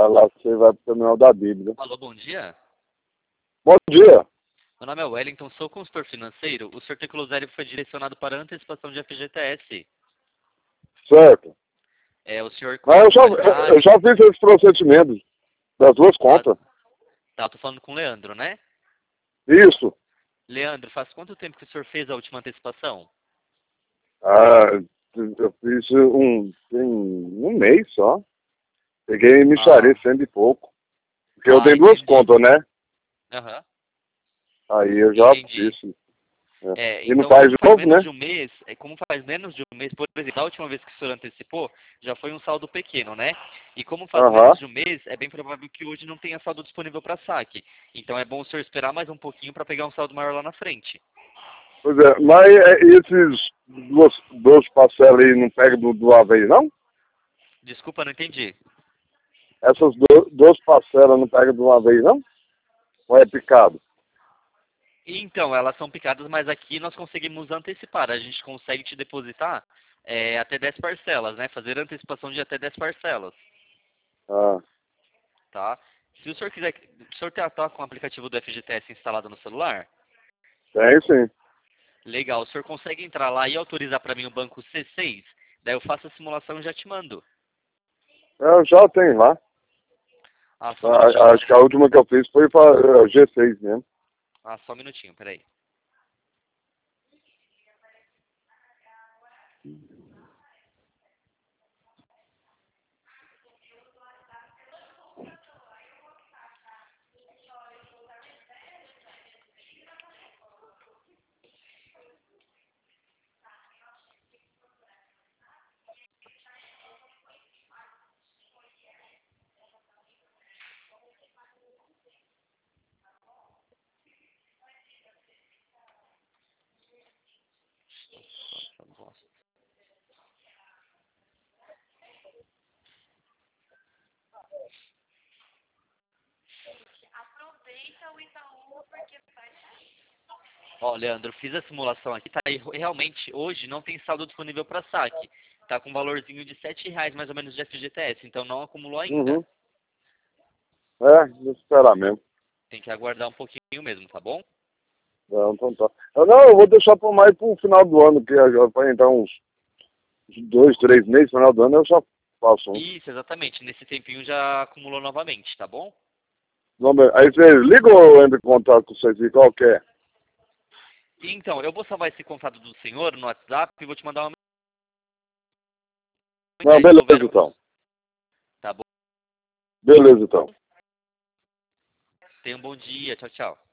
lá você vai pro terminal da Bíblia. Alô, bom dia. Bom dia. Meu nome é Wellington, sou consultor financeiro. O Sr. Teclosério foi direcionado para a antecipação de FGTS. Certo. O senhor Mas conhece o qualidade? eu já fiz esse procedimento das duas contas. Tá, tô falando com o Leandro, né? Isso. Leandro, faz quanto tempo que o senhor fez a última antecipação? Ah, eu fiz tem um mês só. Peguei mixarei Ah, 100 e pouco. Porque eu tenho duas entendi. contas, né? Aham, Aí eu já entendi. fiz. Né? E não Então, faz como de faz novo, menos né? de um mês, por exemplo, a última vez que o senhor antecipou, já foi um saldo pequeno, né? E como faz Aham. menos de um mês, é bem provável que hoje não tenha saldo disponível para saque. Então é bom o senhor esperar mais um pouquinho para pegar um saldo maior lá na frente. Pois é, mas esses duas parcelas aí não pegam do uma vez, não? Desculpa, não entendi. Essas duas parcelas não pegam de uma vez, não? Ou é picado? Então, elas são picadas, mas aqui nós conseguimos antecipar. A gente consegue te depositar até 10 parcelas, né? Fazer antecipação de até 10 parcelas, Ah, tá? Se o senhor quiser, o senhor tá com o aplicativo do FGTS instalado no celular? tem sim. Legal, o senhor consegue entrar lá e autorizar para mim o banco C6? Daí eu faço a simulação e já te mando. Eu já tenho lá. Ah, só um minutinho. Acho que a última que eu fiz foi para G6 mesmo. Ah, só um minutinho, peraí. Nossa, bosta. Ó, Leandro, fiz a simulação aqui, tá? E realmente, hoje não tem saldo disponível para saque. Tá com um valorzinho de R$ 7 mais ou menos de FGTS, então não acumulou ainda. Uhum. Vou esperar mesmo. Tem que aguardar um pouquinho mesmo, tá bom? Não, então tá. Eu vou deixar para mais pro final do ano, que vai entrar uns 2, 3 meses, final do ano, eu já faço um. Isso, exatamente. Nesse tempinho já acumulou novamente, tá bom? Aí você liga ou entra em contato com vocês e qual que é? Então, eu vou salvar esse contato do senhor no WhatsApp e vou te mandar uma Não, mensagem. Se beleza houver, então. tá bom? Beleza então. Tenha um bom dia. Tchau, tchau.